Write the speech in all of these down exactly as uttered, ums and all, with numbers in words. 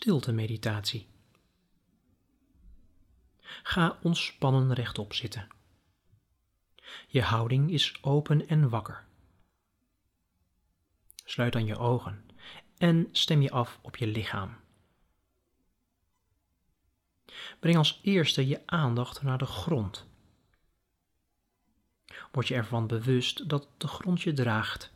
stilte-meditatie. Ga ontspannen rechtop zitten. Je houding is open en wakker. Sluit dan je ogen en stem je af op je lichaam. Breng als eerste je aandacht naar de grond. Word je ervan bewust dat de grond je draagt.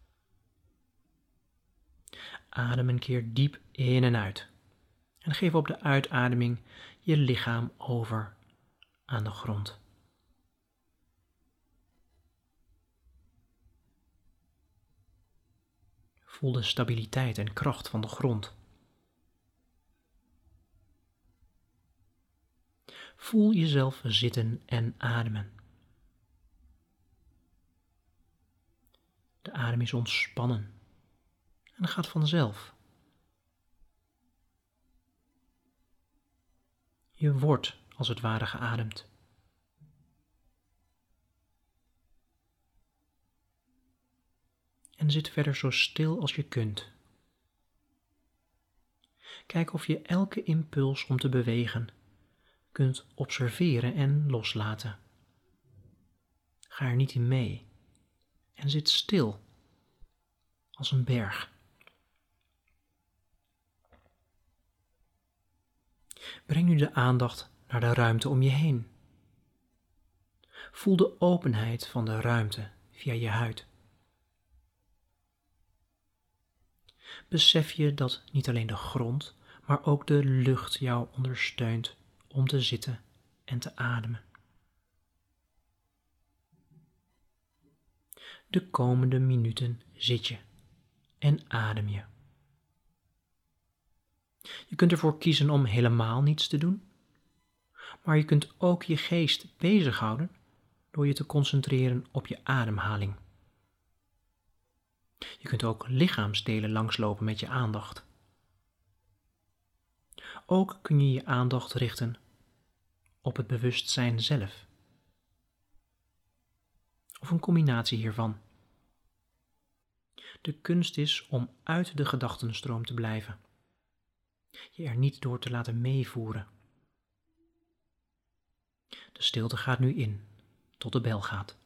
Adem een keer diep in en uit. En geef op de uitademing je lichaam over aan de grond. Voel de stabiliteit en kracht van de grond. Voel jezelf zitten en ademen. De adem is ontspannen en gaat vanzelf. Je wordt als het ware geademd. En zit verder zo stil als je kunt. Kijk of je elke impuls om te bewegen kunt observeren en loslaten. Ga er niet in mee en zit stil als een berg. Breng nu de aandacht naar de ruimte om je heen. Voel de openheid van de ruimte via je huid. Besef je dat niet alleen de grond, maar ook de lucht jou ondersteunt om te zitten en te ademen. De komende minuten zit je en adem je. Je kunt ervoor kiezen om helemaal niets te doen, maar je kunt ook je geest bezighouden door je te concentreren op je ademhaling. Je kunt ook lichaamsdelen langslopen met je aandacht. Ook kun je je aandacht richten op het bewustzijn zelf. Of een combinatie hiervan. De kunst is om uit de gedachtenstroom te blijven. Je er niet door te laten meevoeren. De stilte gaat nu in, tot de bel gaat.